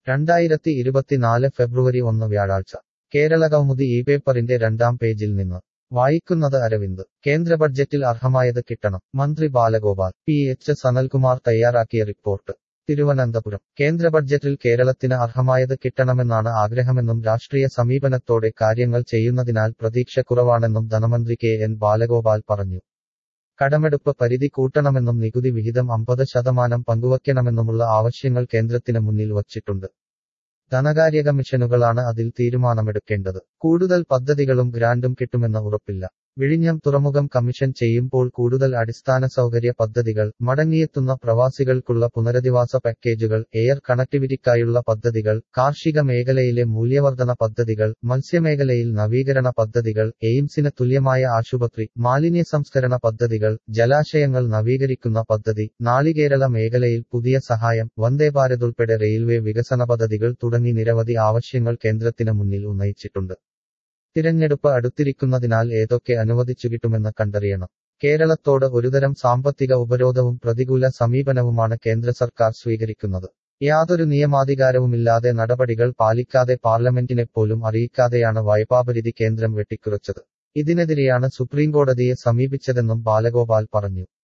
2024 ഫെബ്രുവരി 1 വ്യാഴാഴ്ച കേരളകൗമുദി ഈ പേപ്പറിന്റെ 2-ാം പേജിൽ നിന്ന് വായിക്കുന്നത് അരവിന്ദ്. കേന്ദ്ര ബഡ്ജറ്റിൽ അർഹമായത് കിട്ടണം. മന്ത്രി ബാലഗോപാൽ. പി.എച്ച്. സനൽകുമാർ തയ്യാറാക്കിയ റിപ്പോർട്ട്. തിരുവനന്തപുരം. കേന്ദ്ര ബഡ്ജറ്റിൽ കേരളത്തിന് അർഹമായത് കിട്ടണമെന്നാണ് ആഗ്രഹമെന്നും രാഷ്ട്രീയ സമീപനത്തോടെ കാര്യങ്ങൾ ചെയ്യുന്നതിനാൽ പ്രതീക്ഷ കുറവാണെന്നും ധനമന്ത്രി കെ.എൻ. ബാലഗോപാൽ പറഞ്ഞു. കടമെടുപ്പ് പരിധി കൂട്ടണമെന്നും നികുതി വിഹിതം 50% പങ്കുവയ്ക്കണമെന്നുമുള്ള ആവശ്യങ്ങൾ കേന്ദ്രത്തിന് മുന്നിൽ വച്ചിട്ടുണ്ട്. ധനകാര്യ കമ്മീഷനുകളാണ് അതിൽ തീരുമാനമെടുക്കേണ്ടത്. കൂടുതൽ പദ്ധതികളും ഗ്രാന്റും കിട്ടുമെന്ന് ഉറപ്പില്ല. വിഴിഞ്ഞം തുറമുഖം കമ്മീഷൻ ചെയ്യുമ്പോൾ കൂടുതൽ അടിസ്ഥാന സൗകര്യ പദ്ധതികൾ, മടങ്ങിയെത്തുന്ന പ്രവാസികൾക്കുള്ള പുനരധിവാസ പാക്കേജുകൾ, എയർ കണക്ടിവിറ്റിക്കായുള്ള പദ്ധതികൾ, കാർഷിക മേഖലയിലെ മൂല്യവർധന പദ്ധതികൾ, മത്സ്യമേഖലയിൽ നവീകരണ പദ്ധതികൾ, എയിംസിന് തുല്യമായ ആശുപത്രി, മാലിന്യ സംസ്കരണ പദ്ധതികൾ, ജലാശയങ്ങൾ നവീകരിക്കുന്ന പദ്ധതി, നാളികേരള മേഖലയിൽ പുതിയ സഹായം, വന്ദേഭാരത് ഉൾപ്പെടെ റെയിൽവേ വികസന പദ്ധതികൾ തുടങ്ങി നിരവധി ആവശ്യങ്ങൾ കേന്ദ്രത്തിന് മുന്നിൽ ഉന്നയിച്ചിട്ടുണ്ട്. തിരഞ്ഞെടുപ്പ് അടുത്തിരിക്കുന്നതിനാൽ ഏതൊക്കെ അനുവദിച്ചുകിട്ടുമെന്ന് കണ്ടറിയണം. കേരളത്തോട് ഒരുതരം സാമ്പത്തിക ഉപരോധവും പ്രതികൂല സമീപനവുമാണ് കേന്ദ്ര സർക്കാർ സ്വീകരിക്കുന്നത്. യാതൊരു നിയമാധികാരവുമില്ലാതെ നടപടികൾ പാലിക്കാതെ പാർലമെന്റിനെപ്പോലും അറിയിക്കാതെയാണ് വായ്പാപരിധി കേന്ദ്രം വെട്ടിക്കുറച്ചത്. ഇതിനെതിരെയാണ് സുപ്രീംകോടതിയെ സമീപിച്ചതെന്നും ബാലഗോപാൽ പറഞ്ഞു.